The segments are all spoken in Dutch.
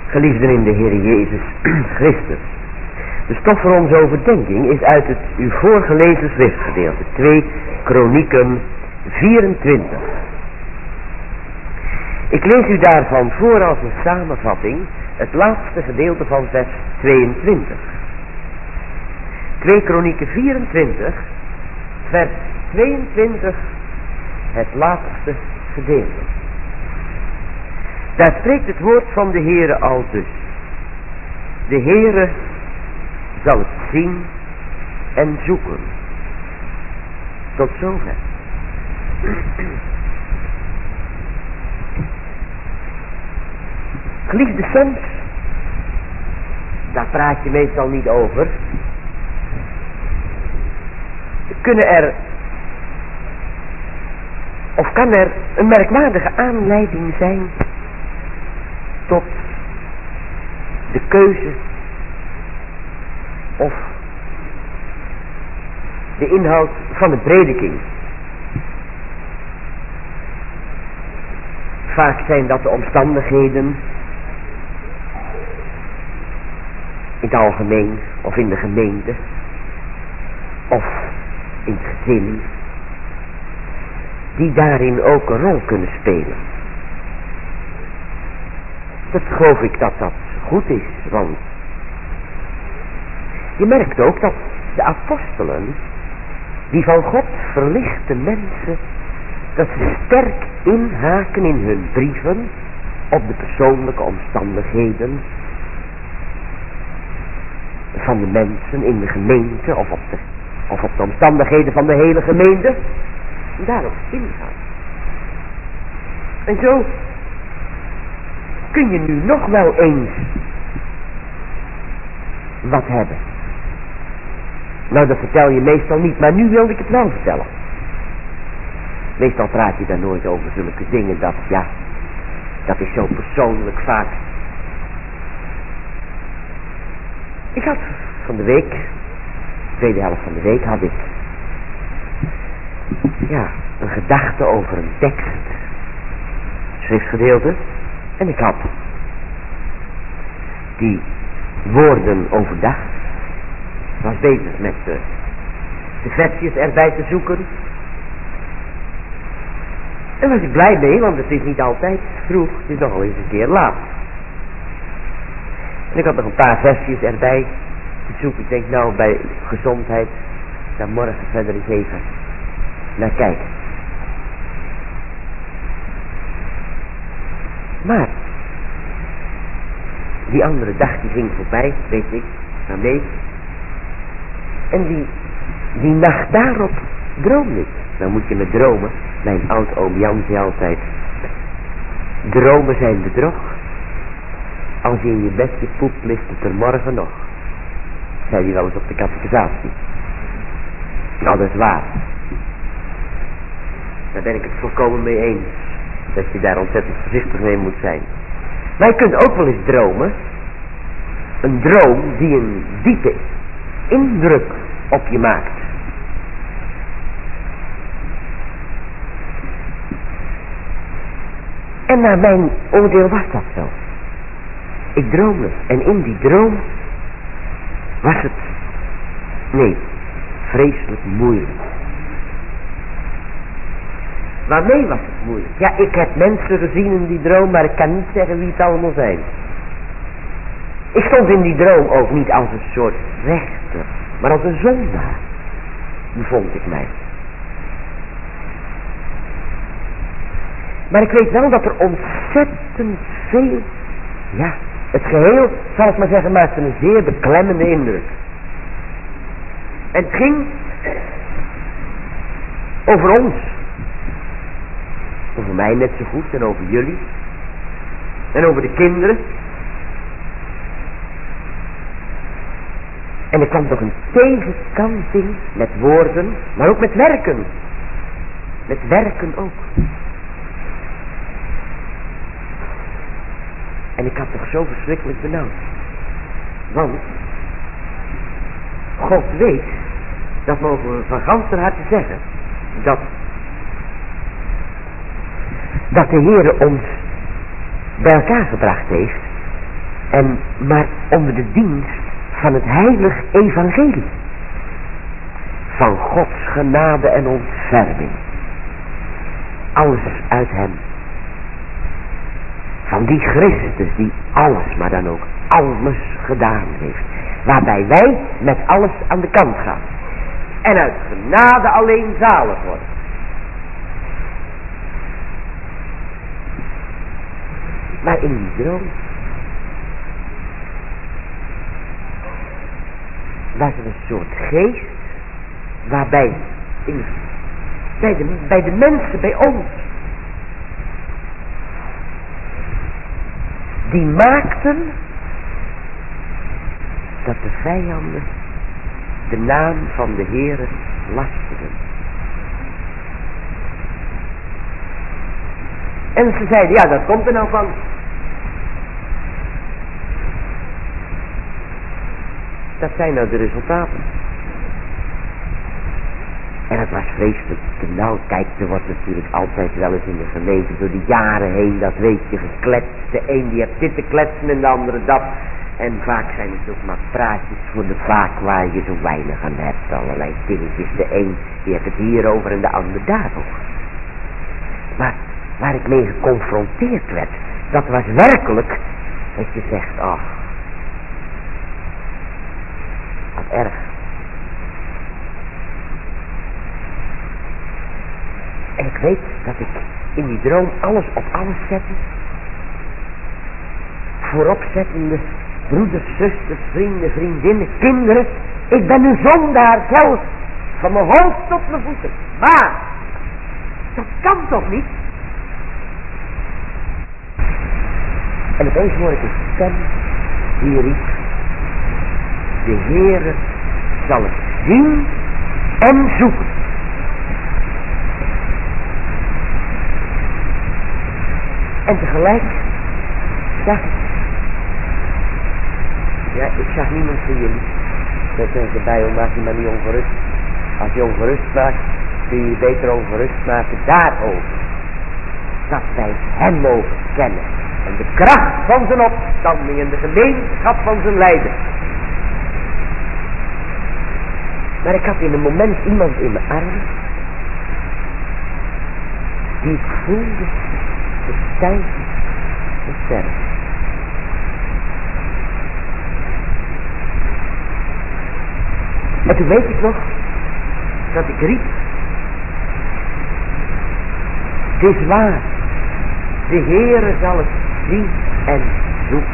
Geliefden in de Heer Jezus Christus. De stof voor onze overdenking is uit het u voorgelezen schriftgedeelte 2 Kronieken 24. Ik lees u daarvan voor als een samenvatting het laatste gedeelte van vers 22. 2 Kronieken 24, vers 22, het laatste gedeelte. Daar spreekt het woord van de Heere al dus. De Heere zal het zien en zoeken. Tot zover. Geliefde, soms, daar praat je meestal niet over, kan er een merkwaardige aanleiding zijn tot de keuze of de inhoud van een prediking. Vaak zijn dat de omstandigheden in het algemeen of in de gemeente of in het gezin die daarin ook een rol kunnen spelen. Dat geloof ik dat dat goed is, want je merkt ook dat de apostelen, die van God verlichte mensen, dat ze sterk inhaken in hun brieven op de persoonlijke omstandigheden van de mensen in de gemeente of op de omstandigheden van de hele gemeente, en daarop ingaan. En zo kun je nu nog wel eens wat hebben. Nou, dat vertel je meestal niet, maar nu wilde ik het wel vertellen. Meestal praat je daar nooit over zulke dingen, dat is zo persoonlijk vaak. Ik had van de week, tweede helft van de week, had ik een gedachte over een tekst, schriftgedeelte, en ik had die woorden overdacht. Ik was bezig met de versjes erbij te zoeken. En was ik blij mee, want het is niet altijd vroeg, het is nogal eens een keer laat. En ik had nog een paar versjes erbij te zoeken. Ik denk, nou, bij gezondheid, daar morgen verder eens even naar kijken. Maar die andere dag die ging voorbij, weet ik, daarmee. En die nacht daarop droomde ik. Nou moet je me dromen. Mijn oud-oom Jan zei altijd, dromen zijn bedrog. Als je in je bedje poept, ligt het er morgen nog. Zei hij wel eens op de catechisatie. Nou, dat is waar. Daar ben ik het volkomen mee eens. Dat je daar ontzettend voorzichtig mee moet zijn. Maar je kunt ook wel eens dromen. Een droom die een diepe indruk op je maakt. En naar mijn oordeel was dat zo. Ik droomde. En in die droom was het, vreselijk moeilijk. Waarmee was het moeilijk? Ja, ik heb mensen gezien in die droom, maar ik kan niet zeggen wie het allemaal zijn. Ik stond in die droom ook niet als een soort rechter, maar als een zondaar, bevond ik mij. Maar ik weet wel dat er ontzettend veel, het geheel, zal ik maar zeggen, maakte een zeer beklemmende indruk. En het ging over ons. Over mij net zo goed en over jullie. En over de kinderen. En er kwam toch een tegenkanting met woorden, maar ook met werken. Met werken ook. En ik had toch zo verschrikkelijk benauwd. Want God weet, dat mogen we van ganser harte zeggen, dat de Heere ons bij elkaar gebracht heeft maar onder de dienst van het heilig evangelie. Van Gods genade en ontferming. Alles uit hem. Van die Christus die alles, maar dan ook alles gedaan heeft. Waarbij wij met alles aan de kant gaan. En uit genade alleen zalig worden. Maar in die droom was er een soort geest waarbij bij de mensen, bij ons, die maakten dat de vijanden de naam van de Heere lasterden. En ze zeiden, ja, dat komt er nou van. Dat zijn nou de resultaten. En het was vreselijk benauwd. Kijk, er wordt natuurlijk altijd wel eens in de gemeente door de jaren heen, dat weet je, gekletst. De een die heeft dit te kletsen en de andere dat. En vaak zijn het ook maar praatjes voor de vaak waar je zo weinig aan hebt. Allerlei dingetjes. De een die heeft het hierover en de ander daarover. Maar waar ik mee geconfronteerd werd, dat was werkelijk dat je zegt, ach, wat erg. En ik weet dat ik in die droom alles op alles zette. Voorop zettende broeders, zusters, vrienden, vriendinnen, kinderen. Ik ben een zondaar zelf. Van mijn hoofd tot mijn voeten. Maar dat kan toch niet? En opeens hoor ik een stem die riep: de Heere zal het zien en zoeken. En tegelijk zag ik, ja, ik zag niemand van jullie. Dat zeggen ze bij, maak je maar niet ongerust. Als je ongerust maakt, kun je je beter ongerust maken daarover. Dat wij hem mogen kennen. En de kracht van zijn opstanding en de gemeenschap van zijn lijden. Maar ik had in een moment iemand in mijn armen, die ik voelde verstijven en sterven. En toen weet ik nog dat ik riep: het is waar, de Heere zal het zien en zoeken.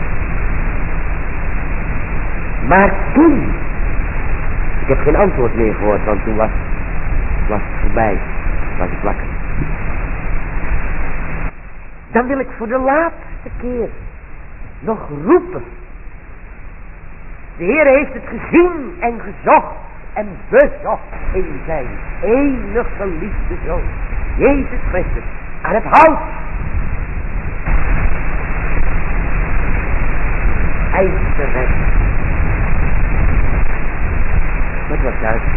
Maar toen, ik heb geen antwoord meer gehoord, want toen was het voorbij, was ik wakker. Dan wil ik voor de laatste keer nog roepen. De Heer heeft het gezien en gezocht en bezocht in zijn enige geliefde Zoon, Jezus Christus, aan het hout. Hij is de weg. Maar het was duidelijk.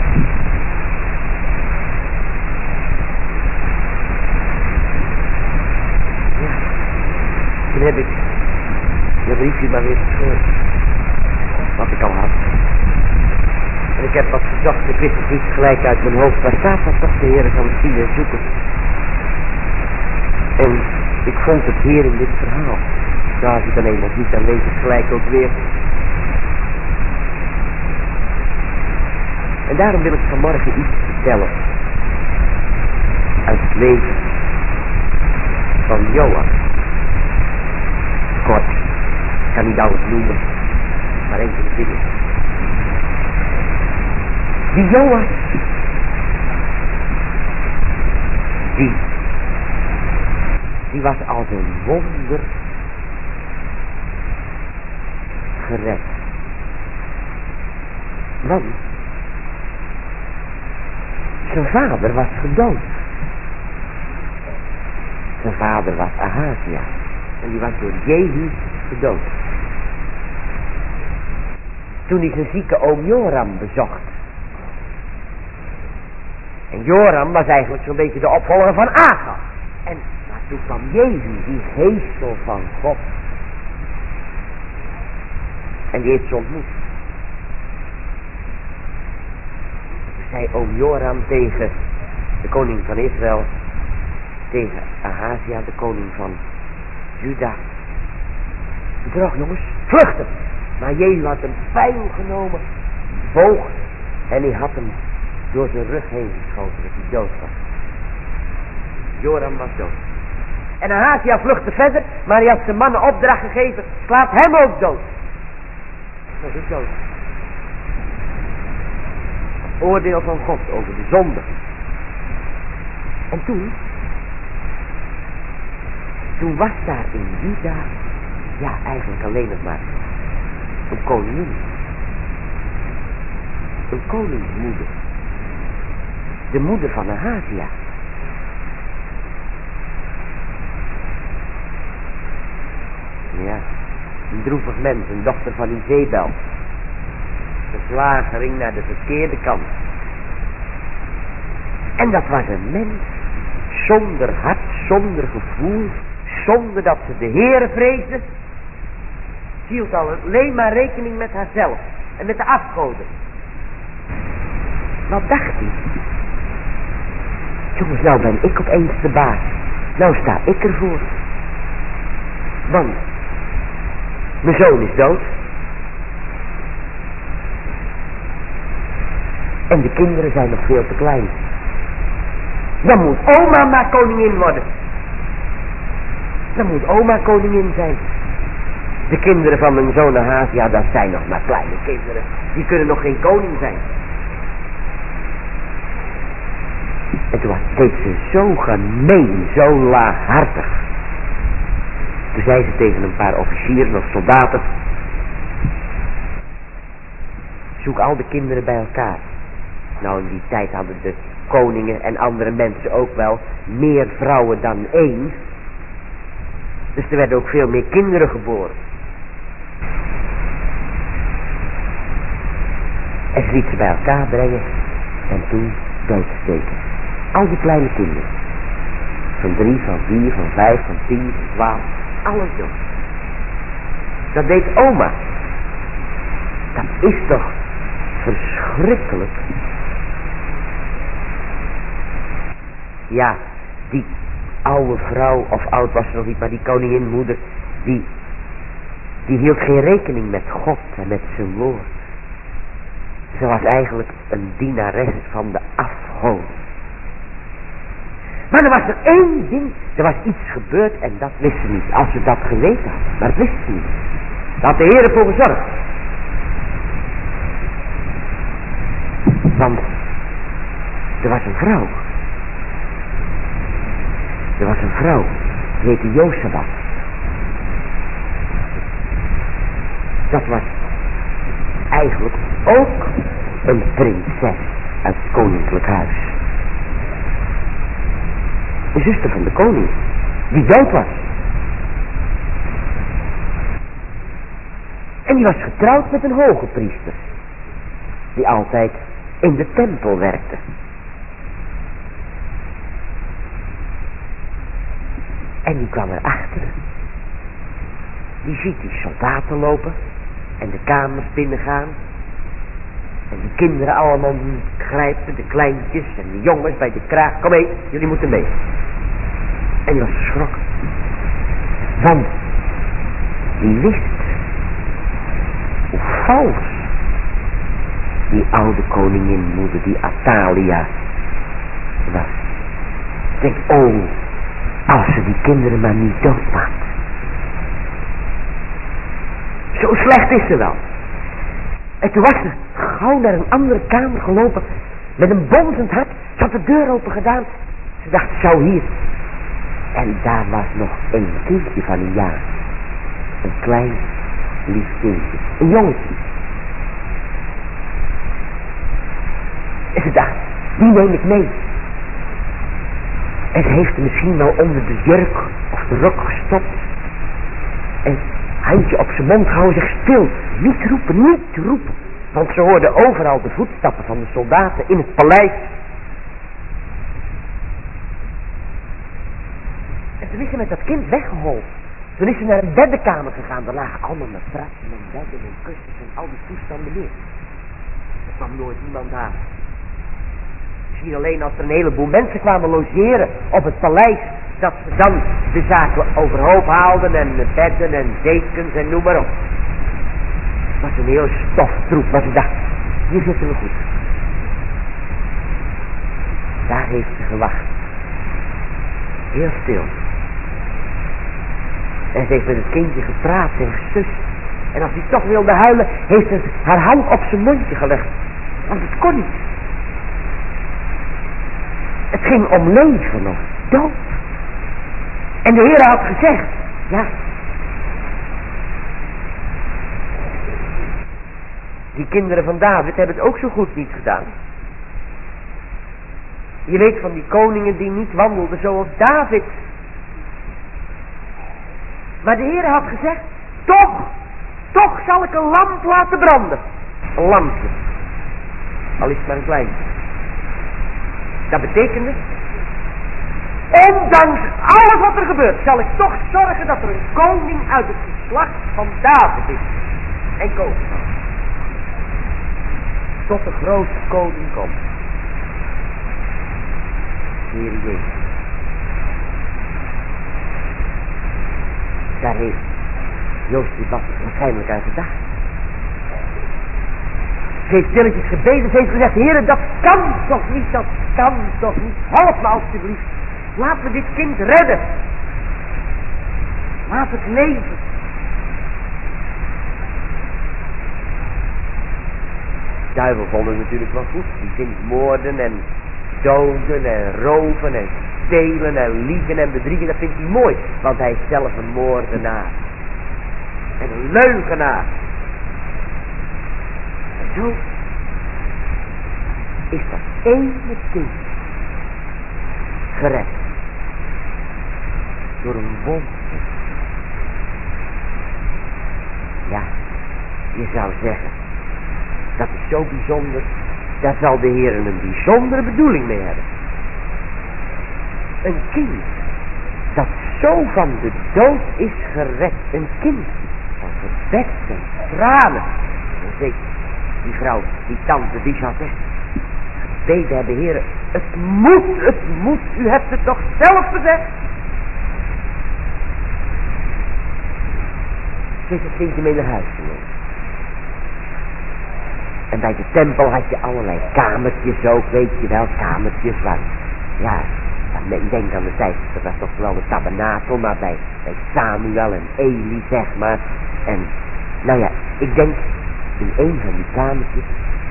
Ja, toen heb ik de briefje maar weer gescheurd. Wat ik al had. En ik heb wat gezocht, ik wist het niet gelijk uit mijn hoofd. Waar staat dat toch? De Heer zal het zien en zoeken. En ik vond het hier in dit verhaal. Nou, als ik dan eenmaal niet, dan weet ik gelijk ook weer. En daarom wil ik vanmorgen iets vertellen. Uit het leven van Joas. Kort. Ik kan niet alles noemen. Maar enkele dingen. Die Joas. Die was als een wonder gered. Want zijn vader was gedood. Zijn vader was Ahazia. En die was door Jehu gedood. Toen hij zijn zieke oom Joram bezocht. En Joram was eigenlijk zo'n beetje de opvolger van Ahab. Maar toen kwam Jehu, die geestel van God. En die heeft ze ontmoet. Zei oom Joram tegen de koning van Israël, tegen Ahazia, de koning van Juda: bedrog jongens, vluchten. Maar Jehu had een pijl genomen, boog, en hij had hem door zijn rug heen geschoten, dat hij dood was. Joram was dood. En Ahazia vluchtte verder, maar hij had zijn mannen opdracht gegeven: slaat hem ook dood. Dat is dood. Oordeel van God over de zonde. En toen was daar in Juda, ja, eigenlijk alleen nog maar een koningin. Een koningsmoeder. De moeder van Ahazia. Ja, een droevig mens, een dochter van Izebel. De slagering naar de verkeerde kant. En dat was een mens zonder hart, zonder gevoel, zonder dat ze de Heere vreesde. Ze hield alleen maar rekening met haarzelf en met de afgoden. Wat dacht hij? Jongens, nou ben ik opeens de baas. Nou sta ik ervoor. Want mijn zoon is dood. En de kinderen zijn nog veel te klein. Dan moet oma maar koningin worden. Dan moet oma koningin zijn. De kinderen van mijn zoon Ahazia, dat zijn nog maar kleine kinderen. Die kunnen nog geen koning zijn. En toen deed ze zo gemeen, zo laaghartig. Toen zei ze tegen een paar officieren of soldaten: zoek al de kinderen bij elkaar. Nou, in die tijd hadden de koningen en andere mensen ook wel meer vrouwen dan één. Dus er werden ook veel meer kinderen geboren. En ze liet ze bij elkaar brengen en toen doodsteken. Al die kleine kinderen. Van 3, van 4, van 5, van 10, van 12. Alles dood. Dat deed oma. Dat is toch verschrikkelijk. Ja, die oude vrouw, of oud was ze nog niet, maar die koninginmoeder, die hield geen rekening met God en met zijn woord. Ze was eigenlijk een dienares van de afgod. Maar er was er één ding, er was iets gebeurd en dat wist ze niet. Als ze dat geweten had, maar dat wist ze niet. Daar had de Heer ervoor gezorgd. Want er was een vrouw. Er was een vrouw, die heette Jozabad. Dat was eigenlijk ook een prinses uit het koninklijk huis. De zuster van de koning, die dood was. En die was getrouwd met een hoge priester, die altijd in de tempel werkte. En die kwam erachter. Die ziet die soldaten lopen en de kamers binnengaan. En die kinderen allemaal grijpen, de kleintjes en de jongens bij de kraag. Kom mee, jullie moeten mee. En die was geschrokken. Want die wist hoe vals die oude koninginmoeder, die Athalia, was. Denk, oh, als ze die kinderen maar niet doodmaakt. Zo slecht is ze wel. En toen was ze gauw naar een andere kamer gelopen. Met een bonzend hart. Ze had de deur open gedaan. Ze dacht, zo hier. En daar was nog een kindje van een jaar. Een klein, lief kindje. Een jongetje. En ze dacht, die neem ik mee. En ze heeft hem misschien wel onder de jurk of de rok gestopt. En handje op zijn mond gehouden, zegt stil. Niet roepen, niet roepen. Want ze hoorden overal de voetstappen van de soldaten in het paleis. En toen is ze met dat kind weggeholpen. Toen is ze naar een beddenkamer gegaan. Daar lagen allemaal matrassen en bedden en kussens en al die toestanden meer. Er kwam nooit iemand aan. Misschien alleen als er een heleboel mensen kwamen logeren op het paleis, dat ze dan de zaken overhoop haalden en bedden en dekens en noem maar op. Het was een heel stoftroep, maar ze dacht, hier zitten we goed. Daar heeft ze gewacht. Heel stil. En ze heeft met het kindje gepraat en gesust. En als hij toch wilde huilen, heeft ze haar hand op zijn mondje gelegd. Want het kon niet. Het ging om leven of dood. En de Heer had gezegd, ja. Die kinderen van David hebben het ook zo goed niet gedaan. Je weet van die koningen die niet wandelden zoals David. Maar de Heer had gezegd, toch zal ik een lamp laten branden. Een lampje. Al is het maar een klein. Dat betekende, ondanks alles wat er gebeurt, zal ik toch zorgen dat er een koning uit het geslacht van David is. En koning. Tot de grote koning komt. De Heer Jezus. Daar heeft Jozefat waarschijnlijk aan gedacht. Ze heeft stilletjes gebeden. Ze heeft gezegd, Heer, dat kan toch niet, dat kan toch niet. Help me alstublieft. Laat me dit kind redden. Laat het leven. De duivel vond het natuurlijk wel goed. Die vindt moorden en doden en roven en stelen en liegen en bedriegen. Dat vindt hij mooi. Want hij is zelf een moordenaar. En een leugenaar. En zo is dat ene kind gered. Door een wonder. Ja, je zou zeggen, dat is zo bijzonder, daar zal de Heer een bijzondere bedoeling mee hebben. Een kind dat zo van de dood is gered. Een kind van gebed en tranen. En zeker, die vrouw, die tante, die zou zeggen, gebeden hebben, Heer, het moet, u hebt het toch zelf gezegd. Ze heeft het kindje mee naar huis genomen. En bij de tempel had je allerlei kamertjes ook, weet je wel, kamertjes waar, ja, ik denk aan de tijd, dat was toch wel de tabernakel, maar bij Samuel en Eli, zeg maar. En, nou ja, ik denk, in een van die kamertjes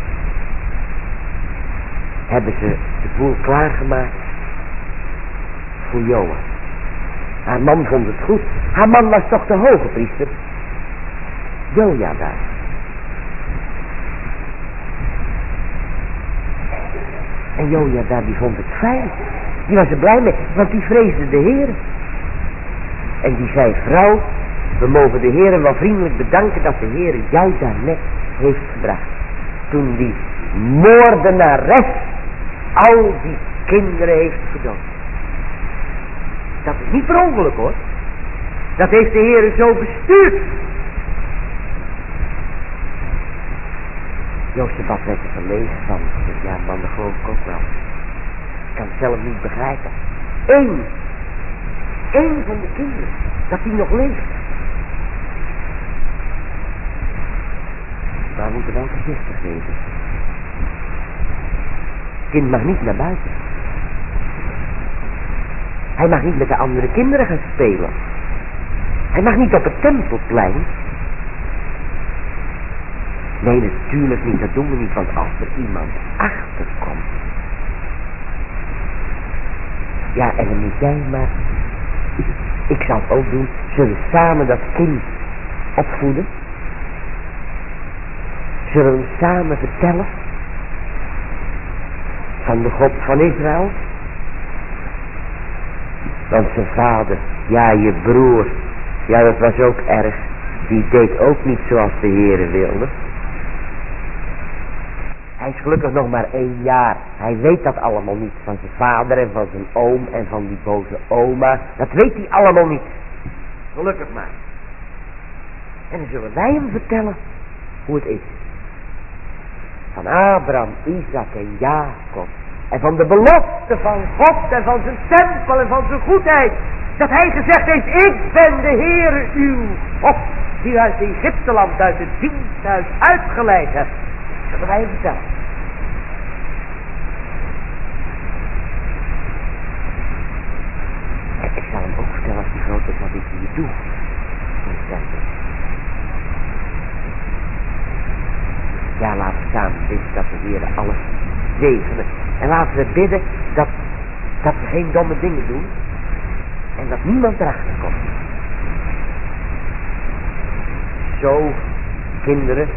hebben ze de boel klaargemaakt voor Joas. Haar man vond het goed. Haar man was toch de hoge priester. Jojada. En Jojada die vond het fijn. Die was er blij mee, want die vreesde de Heer. En die zei, vrouw, we mogen de Heer wel vriendelijk bedanken dat de Heer jou daar net heeft gebracht. Toen die moordenares al die kinderen heeft gedood. Dat is niet per ongeluk hoor. Dat heeft de Heer zo bestuurd. Jozefat werd er verlegen van. Dus ja man, dat geloof ik ook wel. Ik kan het zelf niet begrijpen. Eén van de kinderen. Dat die nog leeft. Maar we moeten wel voorzichtig wezen. Het kind mag niet naar buiten. Hij mag niet met de andere kinderen gaan spelen. Hij mag niet op het tempelplein. Nee, natuurlijk niet. Dat doen we niet. Want als er iemand achterkomt. Ja, en dan moet jij maar. Ik zal het ook doen. Zullen we samen dat kind opvoeden? Zullen we hem samen vertellen? Van de God van Israël? Want zijn vader, ja je broer, ja dat was ook erg. Die deed ook niet zoals de Heere wilde. Hij is gelukkig nog maar 1 jaar. Hij weet dat allemaal niet. Van zijn vader en van zijn oom en van die boze oma. Dat weet hij allemaal niet. gelukkig maakt. En dan zullen wij hem vertellen hoe het is. Van Abraham, Isaac en Jacob. En van de belofte van God en van zijn tempel en van zijn goedheid. Dat hij gezegd heeft, ik ben de Heere uw God. Die u uit Egypteland, uit het diensthuis uitgeleid hebt. Dat zullen wij hem vertellen. En ik zal hem ook vertellen als die groot is wat ik hier doe. Ja, laten we samen bidden dat we weer alles zegenen. En laten we bidden dat we geen domme dingen doen. En dat niemand erachter komt. Zo, kinderen.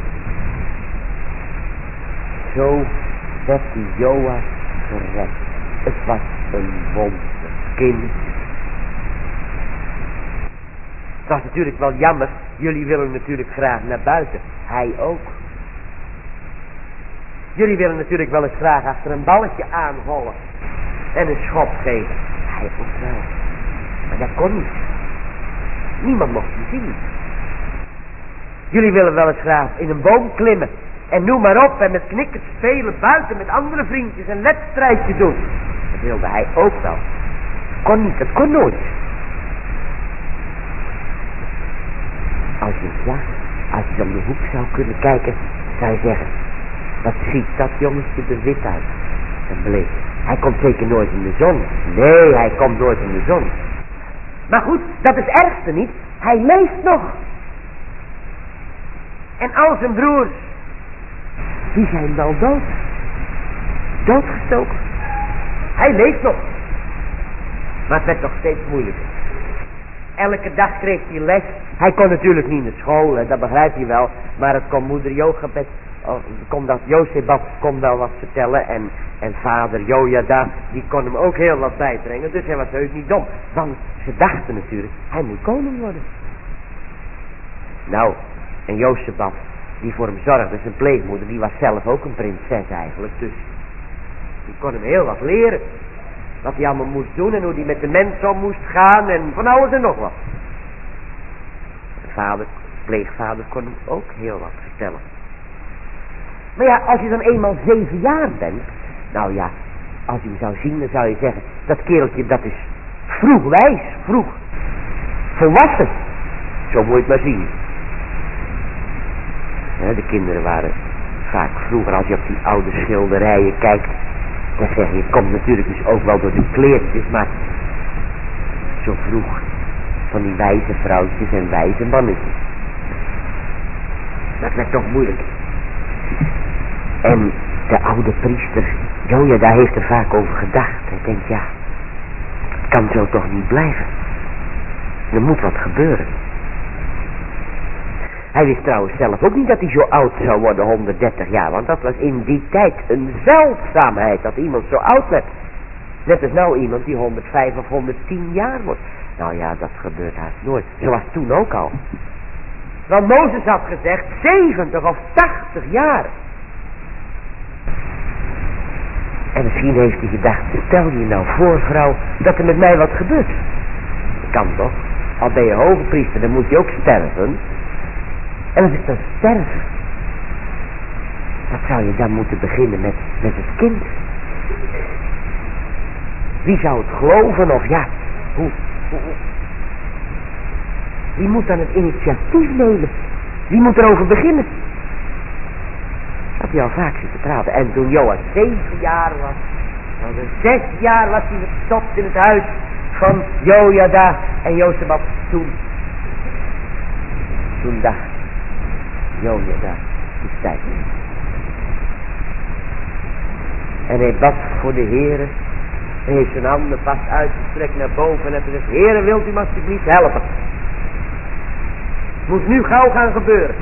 Zo werd die Joas gered. Het was een wonderkind. Het was natuurlijk wel jammer. Jullie willen natuurlijk graag naar buiten. Hij ook. Jullie willen natuurlijk wel eens graag achter een balletje aanhollen. En een schop geven. Hij ook wel. Maar dat kon niet. Niemand mocht je zien. Jullie willen wel eens graag in een boom klimmen. En noem maar op. En met knikkers spelen buiten met andere vriendjes. Een wedstrijdje doen. Dat wilde hij ook wel. Kon niet. Dat kon nooit. Als je om de hoek zou kunnen kijken. Zou je zeggen. Wat ziet dat jongetje er wit uit. En bleek. Hij komt zeker nooit in de zon. Nee, hij komt nooit in de zon. Maar goed, dat is het ergste niet. Hij leeft nog. En al zijn broers. Die zijn wel dood. Doodgestoken. Hij leeft nog. Maar het werd nog steeds moeilijker. Elke dag kreeg hij les. Hij kon natuurlijk niet naar school, hè, dat begrijpt hij wel. Maar het kon moeder Jochebed, Jozebad kon wel wat vertellen. En vader Jojada, die kon hem ook heel wat bijbrengen. Dus hij was heus niet dom. Want ze dachten natuurlijk, hij moet koning worden. Nou, en Jozebad, die voor hem zorgde, zijn pleegmoeder, die was zelf ook een prinses eigenlijk. Dus die kon hem heel wat leren. Wat hij allemaal moest doen en hoe hij met de mensen om moest gaan en van alles en nog wat. De pleegvader kon hem ook heel wat vertellen. Maar ja, als je dan eenmaal 7 jaar bent. Nou ja, als je hem zou zien, dan zou je zeggen. Dat kereltje, dat is vroeg wijs, vroeg volwassen. Zo moet je het maar zien. Ja, de kinderen waren vaak vroeger, als je op die oude schilderijen kijkt. Dan zeg je, het komt natuurlijk dus ook wel door de kleertjes. Maar zo vroeg van die wijze vrouwtjes en wijze mannetjes. Dat werd toch moeilijk. En de oude priester, Jojada heeft er vaak over gedacht. Hij denkt, ja, het kan zo toch niet blijven. Er moet wat gebeuren. Hij wist trouwens zelf ook niet dat hij zo oud zou worden, 130 jaar. Want dat was in die tijd een zeldzaamheid dat iemand zo oud werd. Net als nou iemand die 105 of 110 jaar wordt. Nou ja, dat gebeurt haast nooit. Zoals toen ook al. Want Mozes had gezegd 70 of 80 jaar. En misschien heeft hij gedacht, stel je nou voor vrouw, dat er met mij wat gebeurt. Dat kan toch? Al ben je hoge priester, dan moet je ook sterven. En als ik dan sterf, wat zou je dan moeten beginnen met het kind? Wie zou het geloven of ja, wie moet dan het initiatief nemen? Wie moet erover beginnen? Dat had hij al vaak zitten praten. En toen Joas 7 jaar was, nou 6 jaar was hij verstopt in het huis van Jojada en Jozebad. Toen dacht Jojada, het is tijd. En hij bad voor de Heere. Hij heeft zijn handen vast uitgestrekt naar boven en heeft gezegd, Heere, wilt u me alsjeblieft helpen? Het moet nu gauw gaan gebeuren.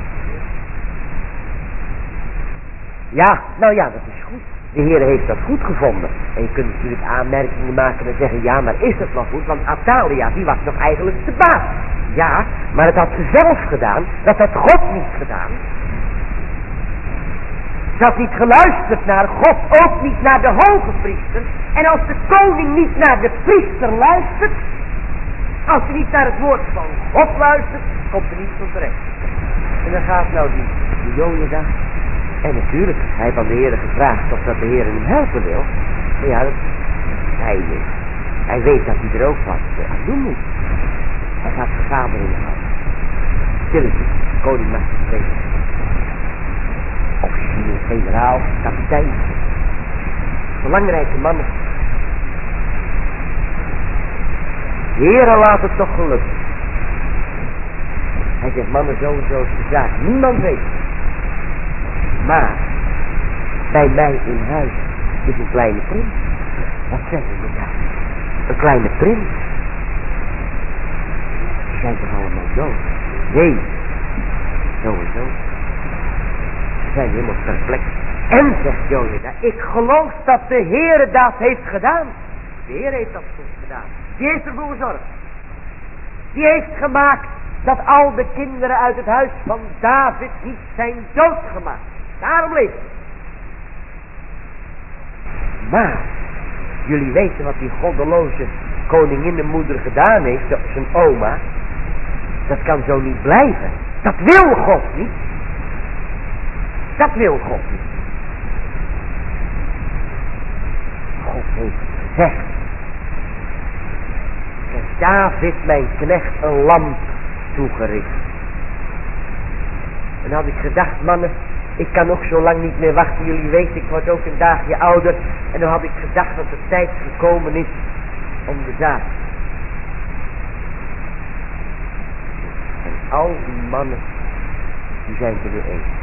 Ja, nou ja, dat is goed. De Heer heeft dat goed gevonden. En je kunt natuurlijk aanmerkingen maken en zeggen, ja, maar is dat wel goed? Want Atalia, die was nog eigenlijk de baas. Ja, maar het had ze zelf gedaan. Dat had God niet gedaan. Ze had niet geluisterd naar God, ook niet naar de hoge priester. En als de koning niet naar de priester luistert, Als je niet naar het woord van God luistert, komt er niets van terecht. En dan gaat nou die Jojada. En natuurlijk, hij heeft aan de Heer gevraagd of dat de Heer hem helpen wil. Maar ja, hij weet dat hij er ook wat aan doen moet. Hij gaat zijn vader in de hand. Stilletjes, koning mag spreken. Officier, generaal, kapitein. Belangrijke mannen. Heere, laat het toch gelukken. Hij zegt, mannen, zo en zo is de zaak. Niemand weet het. Maar, bij mij in huis is een kleine prins. Wat zeggen we daar? Een kleine prins. Die zijn toch allemaal dood? Nee, sowieso. Ze zijn helemaal perplex. En, zegt Jojada, ik geloof dat de Heere dat heeft gedaan. De Heer heeft dat gedaan. Die heeft ervoor gezorgd. Die heeft gemaakt dat al de kinderen uit het huis van David niet zijn doodgemaakt. Daarom leeft het. Maar, jullie weten wat die goddeloze koninginnenmoeder gedaan heeft, zijn oma. Dat kan zo niet blijven. Dat wil God niet. Dat wil God niet. God heeft gezegd. David, mijn knecht, een lamp toegericht. En had ik gedacht, mannen, ik kan ook zo lang niet meer wachten. Jullie weten, ik word ook een dagje ouder. En dan had ik gedacht dat de tijd gekomen is om de zaak. En al die mannen, die zijn er nu eens.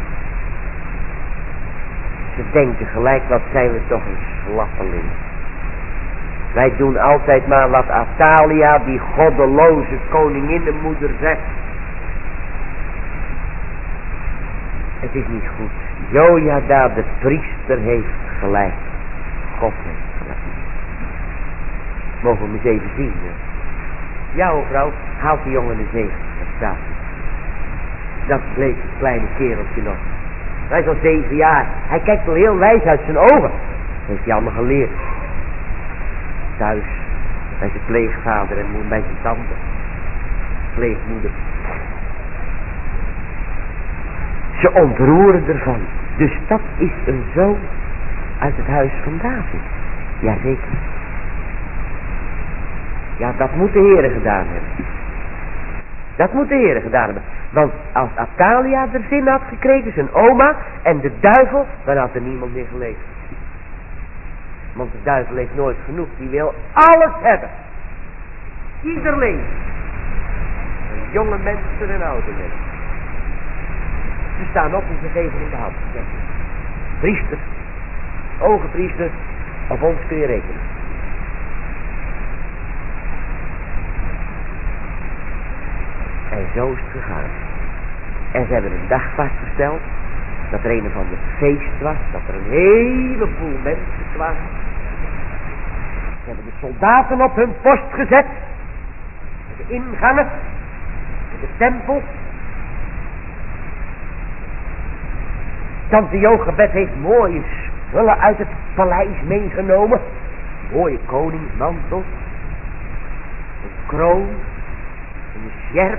Ze denken gelijk, wat zijn we toch een slappeling. Wij doen altijd maar wat Athalia, die goddeloze koninginnenmoeder, zegt. Het is niet goed. Jojada, de priester, heeft gelijk. God heeft gelijk. Mogen we hem eens even zien. Hè? Ja, mevrouw, haalt die jongen eens even. Dat staat. Dat bleek het kleine kereltje nog. Hij is al 7 jaar. Hij kijkt wel heel wijs uit zijn ogen. Dat heeft hij allemaal geleerd. Thuis, bij zijn pleegvader en bij zijn tante. Pleegmoeder. Ze ontroeren ervan. Dus dat is een zoon uit het huis van David. Jazeker. Ja, dat moet de Heere gedaan hebben. Dat moet de Heere gedaan hebben. Want als Athalia er zin had gekregen, zijn oma en de duivel, dan had er niemand meer geleefd. Want de duivel heeft nooit genoeg. Die wil alles hebben. Ieder leven. Jonge mensen en oude mensen. Ze staan op en ze geven in de hand. Priester. Ogenpriester. Op ons kun je rekenen. En zo is het gegaan. En ze hebben een dag vastgesteld. Dat er een of ander feest was. Dat er een heleboel mensen kwamen. Ze hebben de soldaten op hun post gezet. De ingangen. De tempel. Tante Jochebed heeft mooie spullen uit het paleis meegenomen. Mooie koningsmantel. Een kroon. Een sjerp.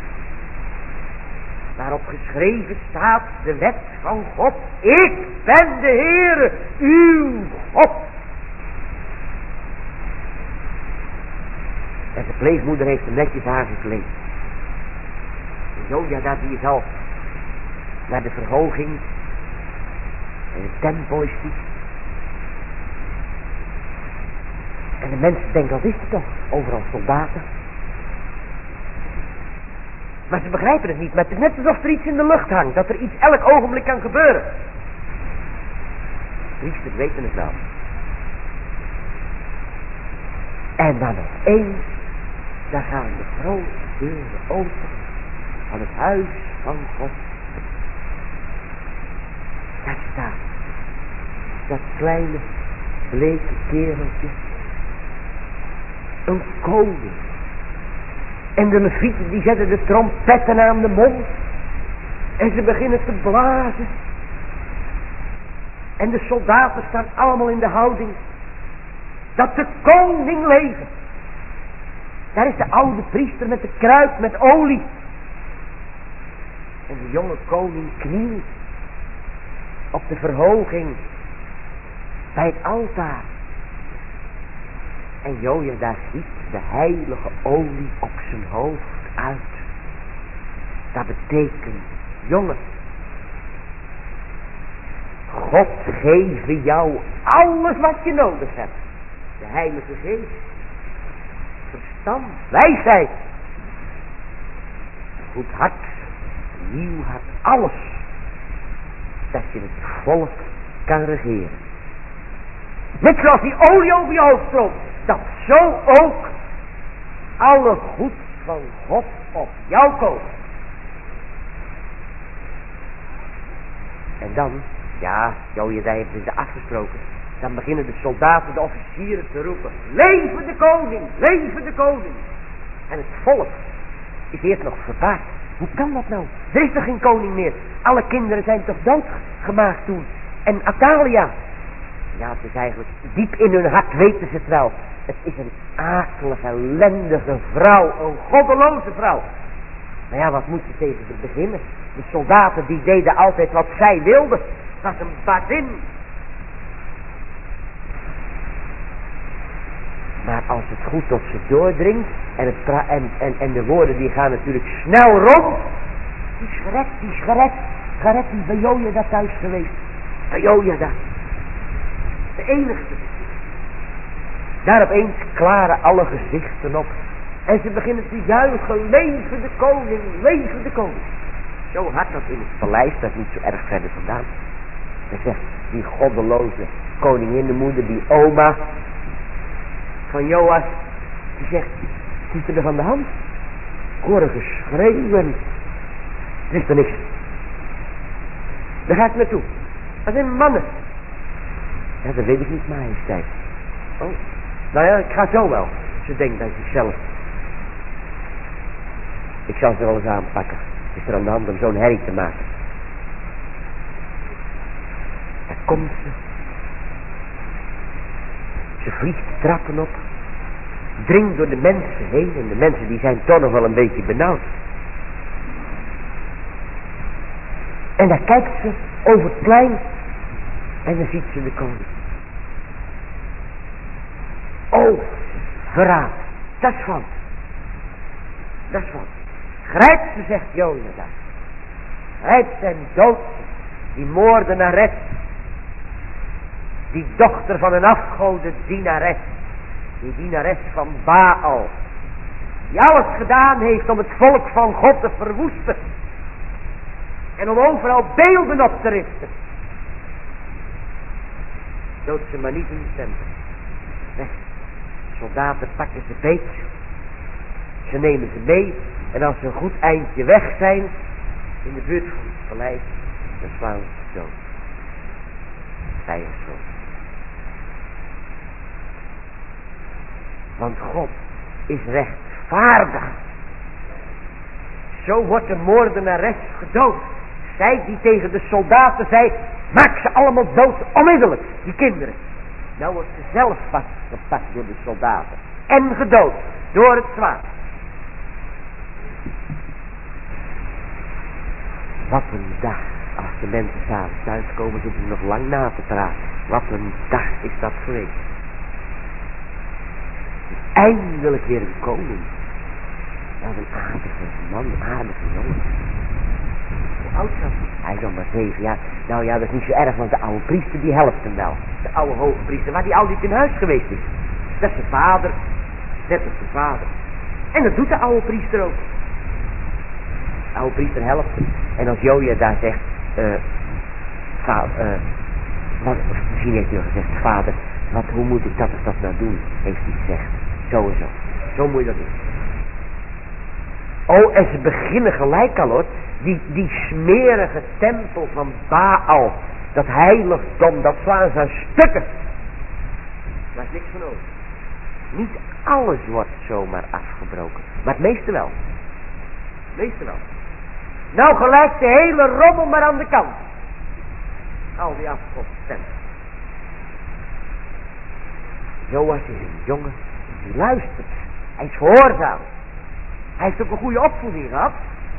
Waarop geschreven staat de wet van God. Ik ben de Heere, uw God. En de pleegmoeder heeft hem netjes aangekleed. En Jojada die is al naar de verhoging. En de tempel is die. En de mensen denken, wat is het toch? Overal soldaten. Maar ze begrijpen het niet. Maar het is net alsof er iets in de lucht hangt. Dat er iets elk ogenblik kan gebeuren. Priesters weten het wel. En dan opeens. Daar gaan de grote deuren open. Van het huis van God. Daar staat. Dat kleine bleke kereltje. Een koning. En de levieten die zetten de trompetten aan de mond. En ze beginnen te blazen. En de soldaten staan allemaal in de houding. Dat de koning leeft. Daar is de oude priester met de kruik met olie. En de jonge koning knielt op de verhoging bij het altaar. En Jojada giet de heilige olie op zijn hoofd uit. Dat betekent, jongen, God geeft jou alles wat je nodig hebt. De Heilige Geest, verstand, wijsheid, goed hart, nieuw hart, alles. Dat je het volk kan regeren. Net zoals die olie over je hoofd stroomt, dat zo ook alle goed van God op jou komt. En dan, ja, Jojada heeft het afgesproken. Dan beginnen de soldaten, de officieren te roepen. Leven de koning, leven de koning. En het volk is eerst nog verbaasd. Hoe kan dat nou? Er is toch geen koning meer? Alle kinderen zijn toch doodgemaakt toen? En Atalia? Ja, het is eigenlijk diep in hun hart weten ze het wel. Het is een akelige, ellendige vrouw, een goddeloze vrouw. Maar ja, wat moet je tegen ze beginnen? De soldaten die deden altijd wat zij wilden. Het was een bazin. Maar als het goed tot ze doordringt en de woorden die gaan natuurlijk snel rond. Die is gered. Gered die bij Jojada thuis geweest. Bij Jojada. De enigste. Daar opeens klaren alle gezichten op. En ze beginnen te juichen. Leven de koning, leven de koning. Zo hard dat in het paleis, dat is niet zo erg verder vandaan. Dan zegt die goddeloze koninginnenmoeder, die oma van Joas, die zegt, ziet er van de hand? Ik hoor een geschreeuwen. Er is er niks. Daar ga ik naartoe. Dat zijn mannen. Ja, dat weet ik niet, majesteit. Oh, nou ja, ik ga zo wel. Ze denkt bij zichzelf. Ik zal ze wel eens aanpakken. Is er aan de hand om zo'n herrie te maken. Daar komt ze. Ze vliegt de trappen op. Dringt door de mensen heen. En de mensen die zijn toch nog wel een beetje benauwd. En daar kijkt ze over het plein. En dan ziet ze de koning. Oh, verraad. Dat is fout. Dat is fout. Grijp ze, zegt Jojada. Grijp ze en dood die moordenares. Die dochter van een afgode dienares. Die dienares van Baal. Die alles gedaan heeft om het volk van God te verwoesten. En om overal beelden op te richten. Dood ze maar niet in de tempel. Nee. Soldaten pakken ze beet. Ze nemen ze mee. En als ze een goed eindje weg zijn. In de buurt van het paleis. Dan slaan ze dood. Vijand. Want God is rechtvaardig. Zo wordt de moordenares gedood. Zij die tegen de soldaten zei, maak ze allemaal dood, onmiddellijk, die kinderen. Nou wordt ze zelf vastgepakt door de soldaten. En gedood, door het zwaard. Wat een dag. Als de mensen s'avonds thuiskomen, zitten ze nog lang na te praten. Wat een dag is dat geweest. Eindelijk weer een koning. Wat een aardige man, een aardige jongen. Hoe oud was hij? Hij is al maar 7 jaar. Nou ja, dat is niet zo erg, want de oude priester die helpt hem wel. De oude hoogpriester, waar die altijd in huis geweest is. Dat is zijn vader. Net als zijn vader. En dat doet de oude priester ook. De oude priester helpt hem. En als Jojada zegt, misschien heeft hij al gezegd, vader, hoe moet ik dat of dat nou doen? Heeft hij gezegd. Zo en zo. Zo moet je dat doen. Oh, en ze beginnen gelijk al hoor. Die smerige tempel van Baal. Dat heiligdom, dat slaan ze aan stukken. Daar is niks van over. Niet alles wordt zomaar afgebroken. Maar het meeste wel. Het meeste wel. Nou gelijk de hele rommel maar aan de kant. Al die afgodstempels. Joas is een jongen die luistert Hij is gehoorzaam. Hij heeft ook een goede opvoeding gehad.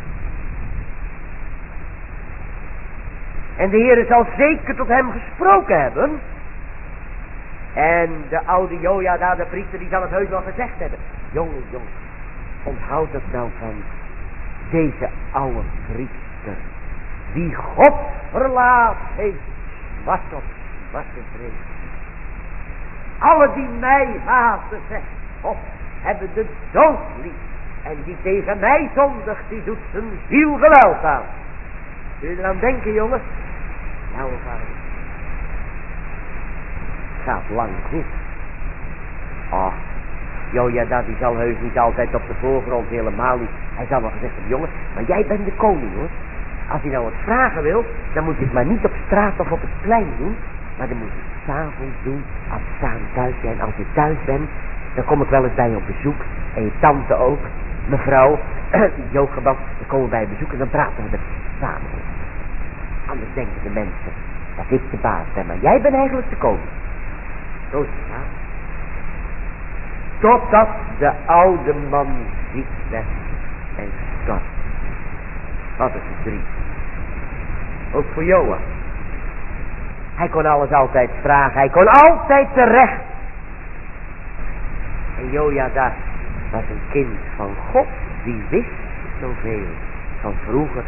En de Heer zal zeker tot hem gesproken hebben. En de oude Jojada, de priester, die zal het heus wel gezegd hebben. Jongen, onthoud dat nou van deze oude priester. Die God verlaat heeft. Wat op, wat vrees. Alle die mij haten, zegt God, hebben de dood lief. En die tegen mij zondigt, die doet zijn ziel geweld aan. Kun je eraan denken, jongens? Nou, vader. Gaat lang goed. Oh, Jojada die zal heus niet altijd op de voorgrond, helemaal niet. Hij zal wel gezegd hebben, jongen, maar jij bent de koning, hoor. Als je nou wat vragen wil, dan moet je het maar niet op straat of op het plein doen. Maar dan moet je het 's avonds doen, als we samen thuis zijn. Als je thuis bent, dan kom ik wel eens bij je op bezoek. En je tante ook, mevrouw, Jochebed, dan komen we bij je bezoek en dan praten we er samen over. Anders denken de mensen dat ik de baas ben, maar jij bent eigenlijk de koning. Zo is het, ja. Totdat de oude man ziek werd en stort. Wat een verdriet. Ook voor Joas. Hij kon alles altijd vragen. Hij kon altijd terecht. En Jojada was een kind van God. Die wist zoveel van vroeger.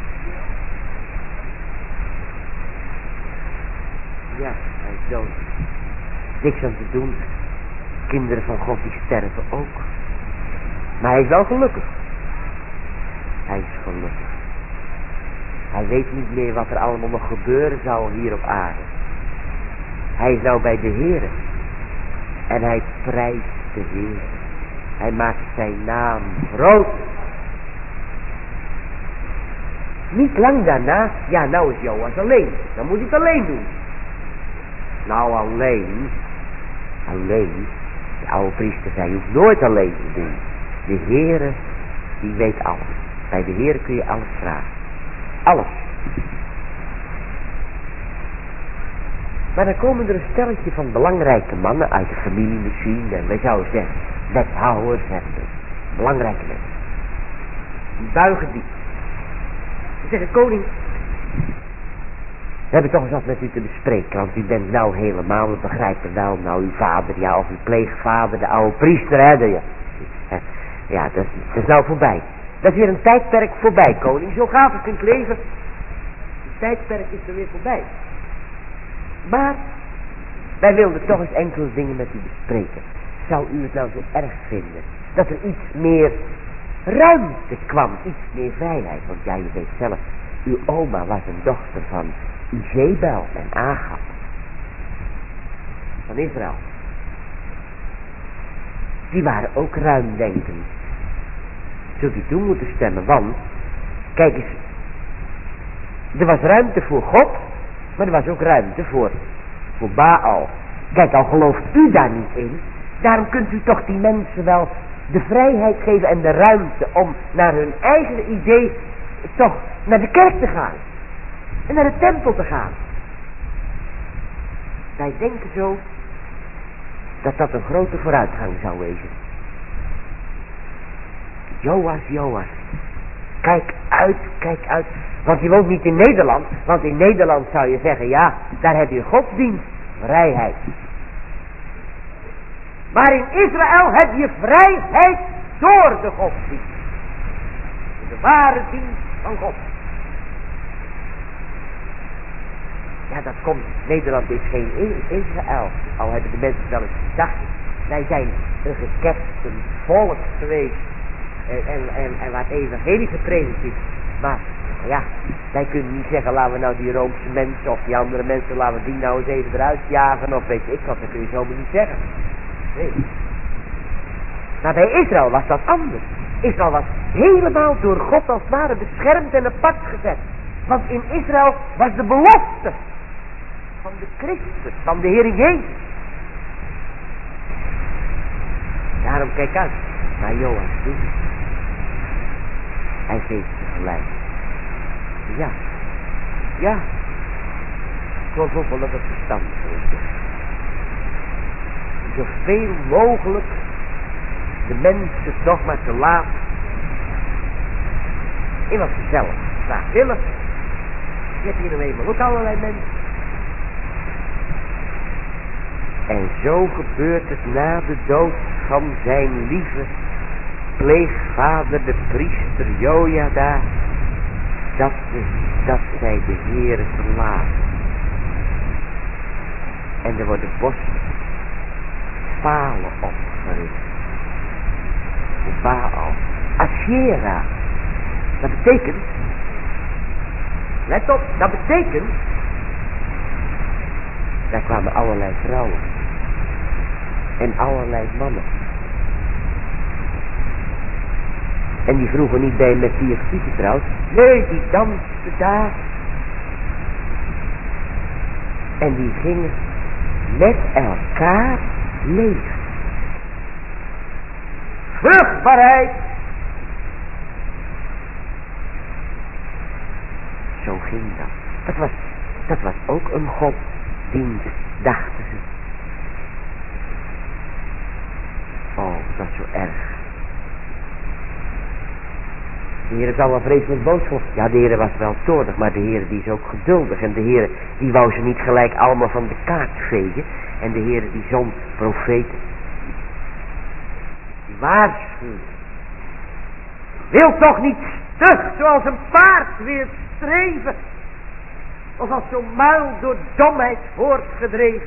Ja, hij is dood. Niks aan te doen. Kinderen van God die sterven ook. Maar hij is wel gelukkig. Hij is gelukkig. Hij weet niet meer wat er allemaal nog gebeuren zou hier op aarde. Hij is nou bij de Heere. En hij prijst de Heer. Hij maakt zijn naam groot. Niet lang daarna, ja nou is Joas alleen. Dan moet hij het alleen doen. Nou alleen. De oude priester zei, je hoeft nooit alleen te doen. De Heere, die weet alles. Bij de Heere kun je alles vragen. Alles. Maar dan komen er een stelletje van belangrijke mannen uit de familie misschien. En wij zouden zeggen, wethouders en belangrijke mensen. Die buigen diep. Ze zeggen, koning, we hebben toch eens wat met u te bespreken. Want u bent nou helemaal, we begrijpen wel, nou uw vader, ja, of uw pleegvader, de oude priester, hè. Ja, dat is nou voorbij. Dat is weer een tijdperk voorbij, koning. Zo gaat het in het leven. Het tijdperk is er weer voorbij. Maar wij wilden toch eens enkele dingen met u bespreken. Zou u het nou zo erg vinden dat er iets meer ruimte kwam, iets meer vrijheid? Want ja, je weet zelf, uw oma was een dochter van Izebel en Agab. Van Israël. Die waren ook ruimdenkend. Zult u toe moeten stemmen, want, kijk eens, er was ruimte voor God, maar er was ook ruimte voor Baal. Kijk, al gelooft u daar niet in, daarom kunt u toch die mensen wel de vrijheid geven en de ruimte om naar hun eigen idee toch naar de kerk te gaan. En naar de tempel te gaan. Wij denken zo dat dat een grote vooruitgang zou wezen. Joas. Kijk uit. Want je woont niet in Nederland. Want in Nederland zou je zeggen, ja, daar heb je godsdienst, vrijheid. Maar in Israël heb je vrijheid door de godsdienst. De ware dienst van God. Ja, dat komt. Nederland is geen Israël. Al hebben de mensen wel eens gedacht. Wij zijn een geketst volk geweest. En waar het evangelie gepredikt is. Maar ja, wij kunnen niet zeggen, laten we nou die Roomse mensen of die andere mensen, laten we die nou eens even eruit jagen. Of weet ik wat, dat kun je zomaar niet zeggen. Nee. Maar bij Israël was dat anders. Israël was helemaal door God als het ware beschermd en apart gezet. Want in Israël was de belofte van de Christus, van de Heer Jezus. Daarom kijk uit naar Joas toe. Hij geeft ze gelijk. Ja. Ik geloof ook wel dat het verstandig is. Zoveel mogelijk de mensen toch maar te laat in wat ze zelf graag willen. Je hebt hier nou eenmaal ook allerlei mensen. En zo gebeurt het na de dood van zijn lieve pleegvader, de priester Jojada, dat zij de Heere verlaten. En er worden palen opgericht. Baal, Asherah. Dat betekent, let op, dat betekent, daar kwamen allerlei vrouwen en allerlei mannen. En die vroegen niet bij met die Pieten trouwens. Nee, die dansten daar. En die gingen met elkaar leven. Vruchtbaarheid. Zo ging dat. Dat was ook een goddienst, dachten ze. Oh, dat is zo erg. De Heer zal wel vreselijk boos worden. Ja, de Heer was wel toornig, maar de Heer die is ook geduldig. En de Heer die wou ze niet gelijk allemaal van de kaart vegen. En de Heer die zond profeten. Die waarschuwde. Wil toch niet stug zoals een paard weer streven. Of als zo'n muil door domheid voortgedreven.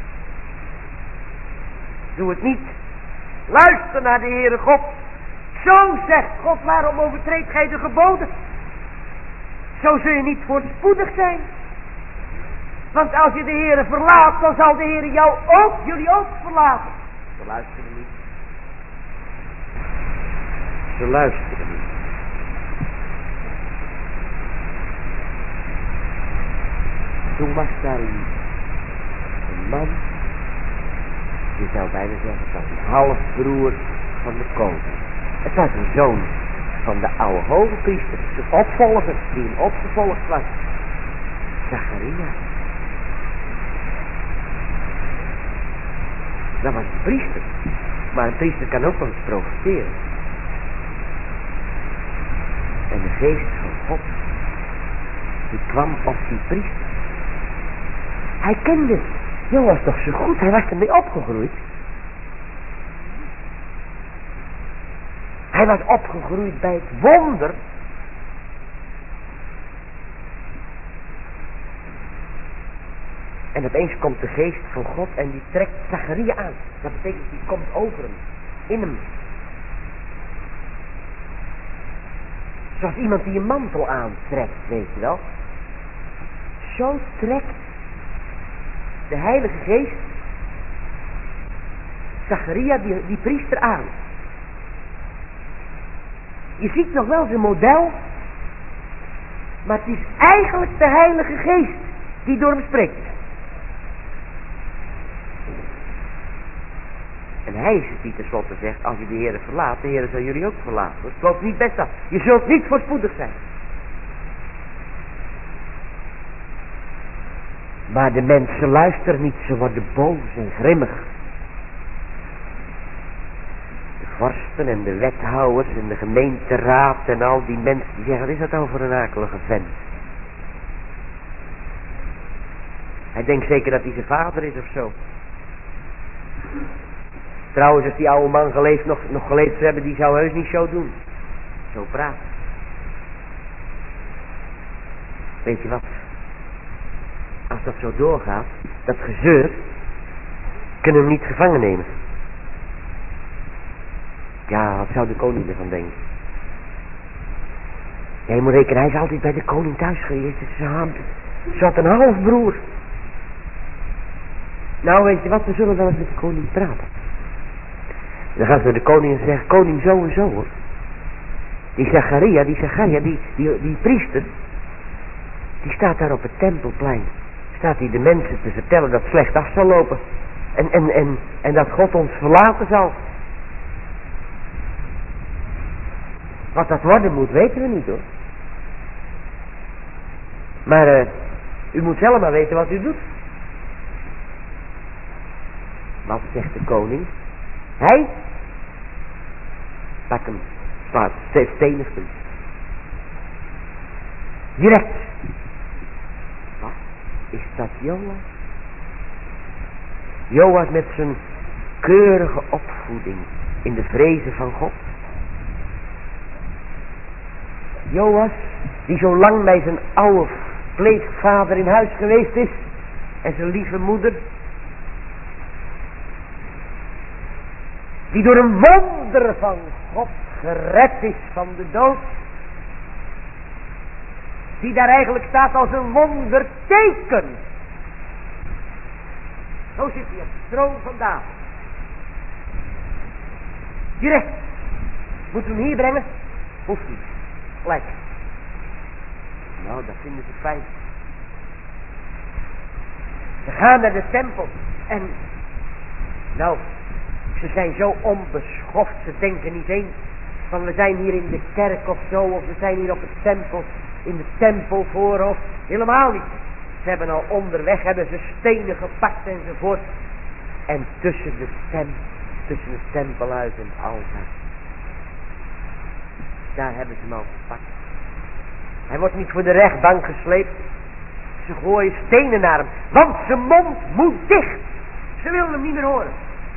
Doe het niet. Luister naar de Heere God. Zo zegt God, waarom overtreedt gij de geboden? Zo zul je niet voorspoedig zijn. Want als je de Heere verlaat, dan zal de Heere jullie ook verlaten. Ze luisteren niet. Ze luisteren niet. Toen was daar een man, je zou bijna zeggen, dat was een halfbroer van de koning. Het was een zoon van de oude hogepriester, zijn opvolger, die hem opgevolgd was. Zacharia. Dat was een priester. Maar een priester kan ook wel eens profiteren. En de geest van God, die kwam op die priester. Hij kende Joas toch zo goed, hij was ermee opgegroeid. Hij was opgegroeid bij het wonder. En opeens komt de geest van God en die trekt Zacharia aan. Dat betekent, die komt over hem, in hem. Zoals iemand die een mantel aantrekt, weet je wel. Zo trekt de Heilige Geest Zacharia, die priester, aan. Je ziet nog wel zijn model, maar het is eigenlijk de Heilige Geest die door hem spreekt. En hij is het die tenslotte zegt, als je de Heere verlaat, de Heere zal jullie ook verlaten. Het loopt niet best af. Je zult niet voorspoedig zijn. Maar de mensen luisteren niet, ze worden boos en grimmig. De vorsten en de wethouders en de gemeenteraad en al die mensen die zeggen, wat is dat nou voor een akelige vent? Hij denkt zeker dat hij zijn vader is of zo. Trouwens, als die oude man nog geleefd zou hebben, die zou heus niet zo doen. Zo praten. Weet je wat? Als dat zo doorgaat, dat gezeur, kunnen we hem niet gevangen nemen. Ja, wat zou de koning ervan denken? Ja, je moet rekenen, hij is altijd bij de koning thuis geweest. Het zat een halfbroer. Nou, weet je wat, we zullen wel eens met de koning praten. Dan gaan ze naar de koning en zeggen, koning zo en zo hoor. Die Zacharia, die priester, die staat daar op het tempelplein. Staat hij de mensen te vertellen dat het slecht af zal lopen. En dat God ons verlaten zal. Wat dat worden moet, weten we niet hoor. Maar u moet zelf maar weten wat u doet. Wat zegt de koning? Hij pak hem, slaat stenen vuur. Direct. Wat? Is dat Joas? Joas met zijn keurige opvoeding in de vrezen van God. Joas, die zo lang bij zijn oude pleegvader in huis geweest is. En zijn lieve moeder. Die door een wonder van God gered is van de dood. Die daar eigenlijk staat als een wonderteken. Zo zit hij op de troon van David. Direct. Moeten we hem hier brengen? Hoeft niet. Gelijk. Nou, dat vinden ze fijn. Ze gaan naar de tempel. En, nou, ze zijn zo onbeschoft. Ze denken niet eens van we zijn hier in de kerk of zo. Of we zijn hier op het tempel. In de tempelvoorhof. Helemaal niet. Ze hebben al onderweg, hebben ze stenen gepakt enzovoort. En tussen het tempelhuis en het altaar. Daar hebben ze hem al gepakt. Hij wordt niet voor de rechtbank gesleept. Ze gooien stenen naar hem. Want zijn mond moet dicht. Ze willen hem niet meer horen.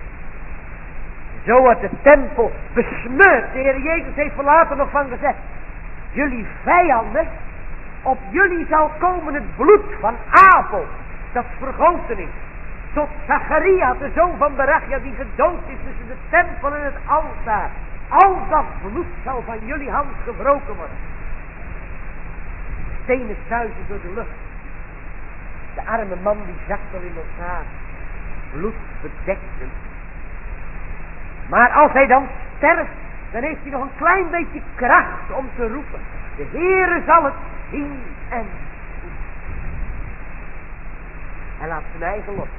Zo wordt de tempel besmeurd. De Heer Jezus heeft er later nog van gezegd. Jullie vijanden, op jullie zal komen het bloed van Abel. Dat vergoten is. Tot Zacharia, de zoon van Berachia, die gedood is tussen de tempel en het altaar. Al dat bloed zal van jullie hand gebroken worden. Stenen suizen door de lucht. De arme man die zakt al in elkaar. Bloed bedekt hem. Maar als hij dan sterft, dan heeft hij nog een klein beetje kracht om te roepen. De Heere zal het zien en doen. Hij laat zijn eigen los.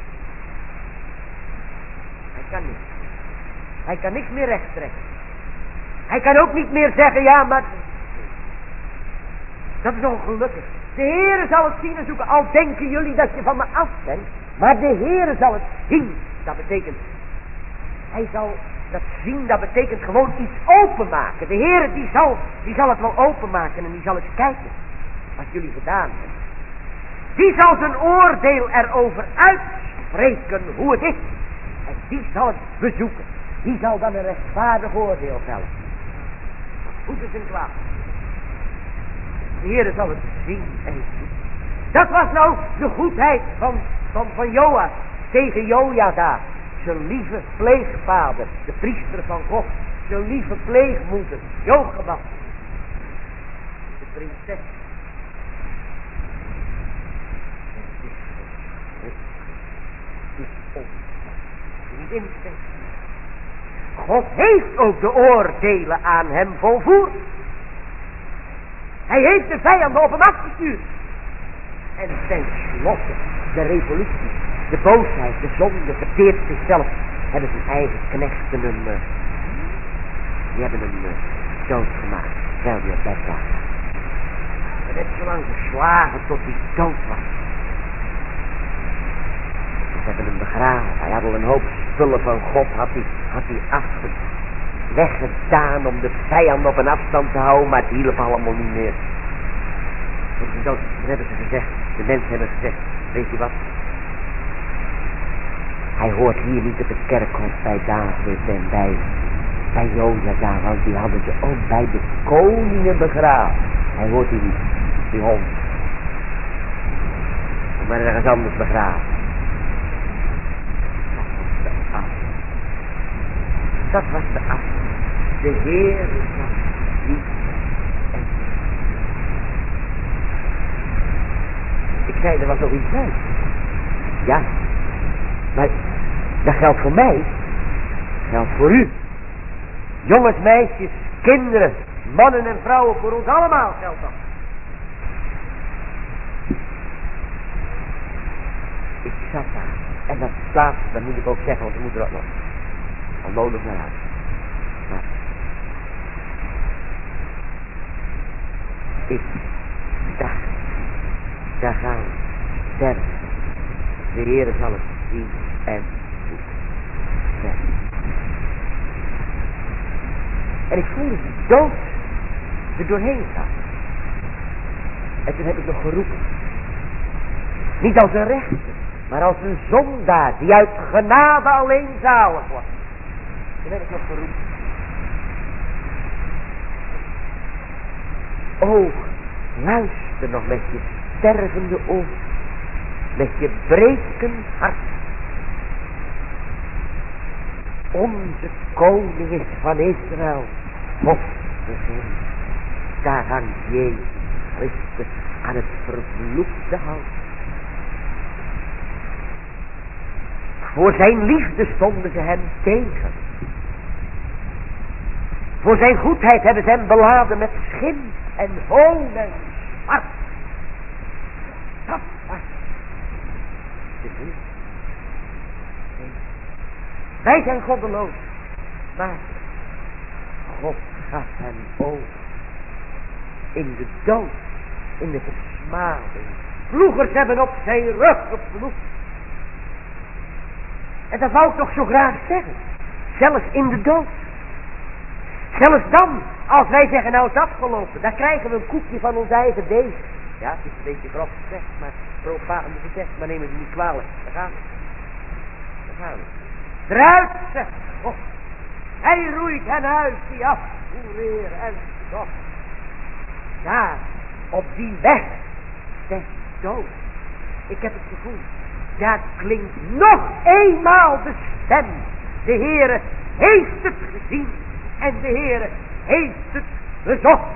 Hij kan niet. Hij kan niks meer recht trekken. Hij kan ook niet meer zeggen, ja, maar dat is ongelukkig. De Heere zal het zien en zoeken. Al denken jullie dat je van me af bent. Maar de Heere zal het zien. Dat betekent, hij zal dat zien, dat betekent gewoon iets openmaken. De Heere die zal het wel openmaken en die zal eens kijken. Wat jullie gedaan hebben. Die zal zijn oordeel erover uitspreken hoe het is. En die zal het bezoeken. Die zal dan een rechtvaardig oordeel vellen. Goed is en kwaad. De Heere zal het zien en zien. Dat was nou de goedheid van Joas tegen Jojada. Zijn lieve pleegvader, de priester van God. Zijn lieve pleegmoeder, Jochebed. De prinses. Het is vriendin. God heeft ook de oordelen aan hem volvoerd. Hij heeft de vijanden op hem afgestuurd. En tenslotte de revolutie, de boosheid, de zonde verteert zichzelf. Hebben zijn eigen knechten die hebben hem doodgemaakt. Terwijl hij op bed lag. En heeft zo lang geslagen tot hij dood was. Ze hebben hem begraven. Hij had al een hoop spullen van God had hij weggedaan om de vijand op een afstand te houden, maar het hielp allemaal niet meer. Dan hebben ze gezegd, de mensen hebben gezegd, weet je wat? Hij hoort hier niet op het kerkhof bij David en bij Jojada, want die hadden ze ook bij de koningen begraven. Hij hoort hier niet, die hond. Maar ergens anders begraven. Dat was de af. De Heer was niet. Ik zei, er was nog iets bij. Ja. Maar dat geldt voor mij. Dat geldt voor u. Jongens, meisjes, kinderen, mannen en vrouwen, voor ons allemaal geldt dat. Ik zat daar. En dat slaat, dat moet ik ook zeggen, want we moeten dat nog. Onnodig naar huis. Maar ik dacht, daar gaan we sterven. De Heere zal het zien en doen. En ik voelde de dood er doorheen gaan. En toen heb ik nog geroepen. Niet als een rechter, maar als een zondaar die uit genade alleen zalig wordt. Toen heb ik nog geroepen. O, luister nog met je stervende oor. Met je brekend hart. Onze koning is van Israël. God begin. Daar hangt Jezus Christus aan het vervloekte hout. Voor zijn liefde stonden ze hem tegen. Voor zijn goedheid hebben ze hem beladen met schim en hoon en smart. Dat was de Heer. Wij zijn goddeloos, maar God gaf hem over in de dood, in de versmading. Ploegers hebben op zijn rug geploegd. En dat wou ik toch zo graag zeggen. Zelfs in de dood. Zelfs dan, als wij zeggen nou is het afgelopen, dan krijgen we een koekje van ons eigen beest. Ja, het is een beetje grof gezegd, maar profaan gezegd, maar neem het niet kwalijk. Daar gaan we. Daar gaan we. Eruit, zegt God. Hij roeit hen uit, die afvoer en stof. Daar, op die weg, des dood. Ik heb het gevoel, daar klinkt nog eenmaal de stem. De Heere heeft het gezien en de Heere heeft het bezocht.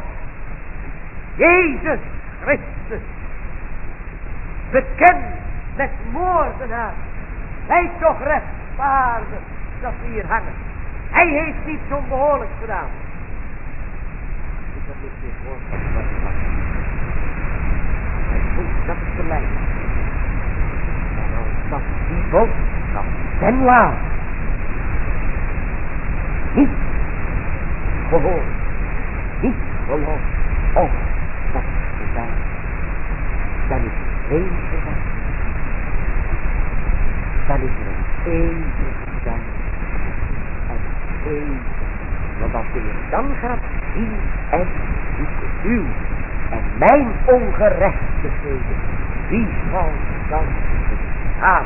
Jezus Christus, bekend met moordenaar, hij toch rechtvaardig dat we hier hangen. Hij heeft niets onbehoorlijks gedaan. Ik heb niet meer voorstellen wat het was. Hij voelt dat het gelijk. En als dat die boodschap ten laat niet gehoord, niet geloof, of dat is zijn, dan is het eeuwig zijn. Dan is er een eeuwig zijn. En eeuwig. Want als de Heer dan gaat zien en zoeken uw en mijn ongerechtigheden, wie zal dan bestaan?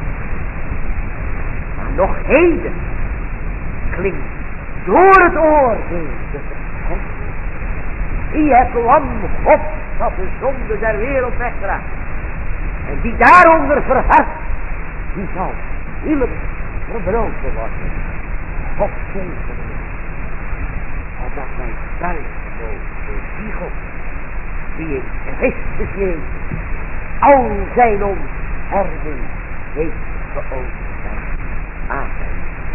Maar nog heden klinkt door het oordeel de verschijning. Die het lam God dat de zonde der wereld wegdraagt. En die daaronder verheft, die zal hielp verbroken worden. God zegen. En dat wij thuis mogen door die God, die in Christus Jezus al zijn ontherding heeft geopend.